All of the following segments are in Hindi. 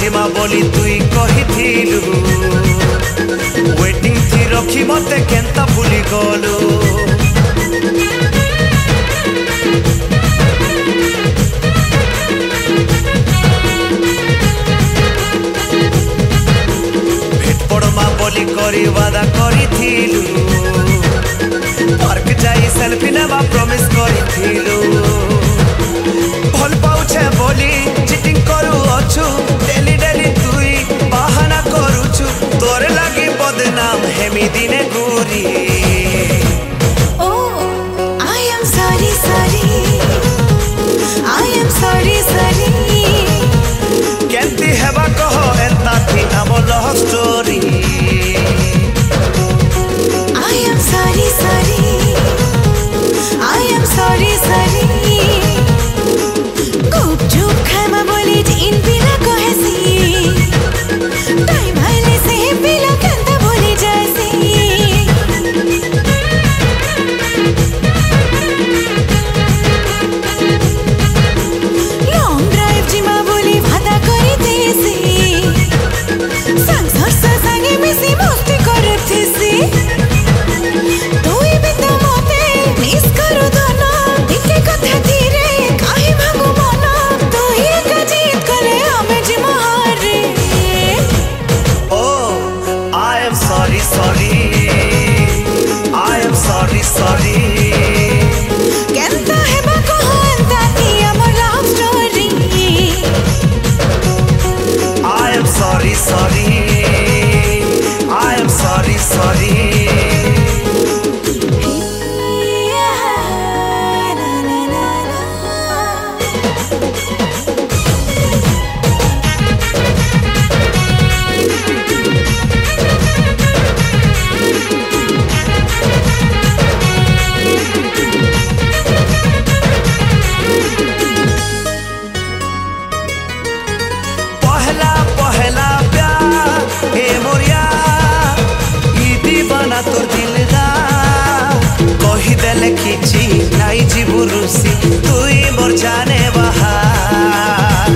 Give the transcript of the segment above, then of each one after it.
जिमा बोली तुई कहिथिलु वेटिंग थी रखी मते केंता भूली गलु भेट पड़मा बोली करी वादा करिथिलु पार्क जाई सेल्फी नेबा प्रॉमिस करिथिलु भल पाउछे बोली चिटिंग करू अछु डेली डेली तुई बहाना करूछु तोरे लागी बदनाम हेमी दिने गुरी केंती हेबा कह एंता थी आम लव स्टोरी तोर दिलदार कही देले किछि नाई जीवु रुसी तुई मोर जाने बहार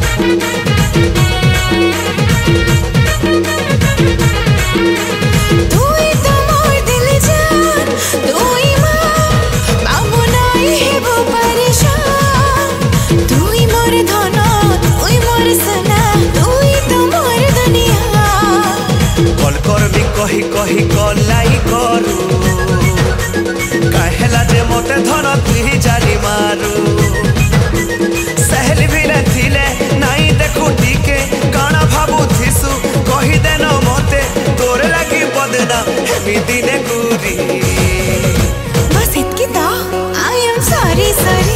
तुई तो मोर दिल जान तुई मां बाबू नाई हेबो परेशान तुई मोर धन तुई मोर सोना तुई तो मोर दुनिया कल करबी कही कही कलाई करू कहेला जे मोते धन तुही जानी मारू सहल भी न थिले नाई देखू टीके काना भाबू थिसु कही देन मोते तोरे लागी बदना हेमी दिने गुरी बस इतकी तो आई एम सॉरी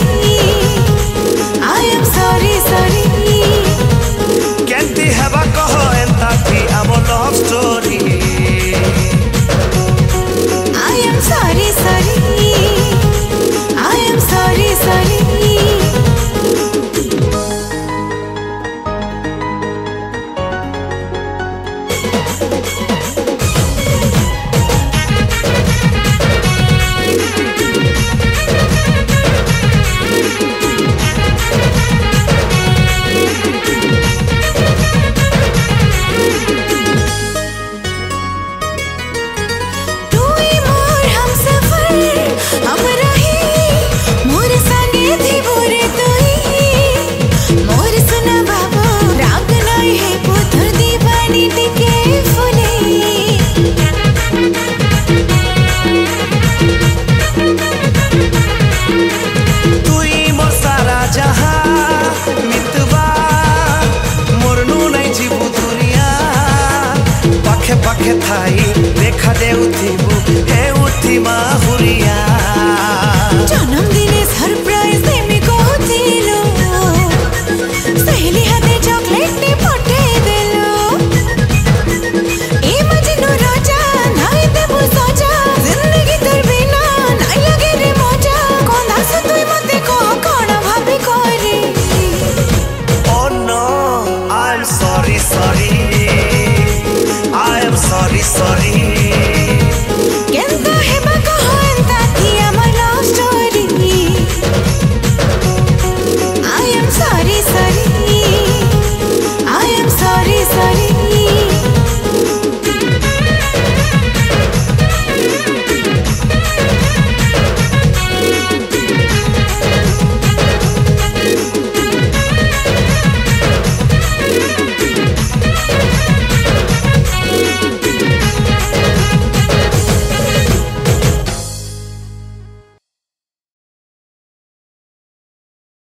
केंती हेबा कह एंता थी आम लव स्टोरी पाखे पाखे थाई देखा देउथी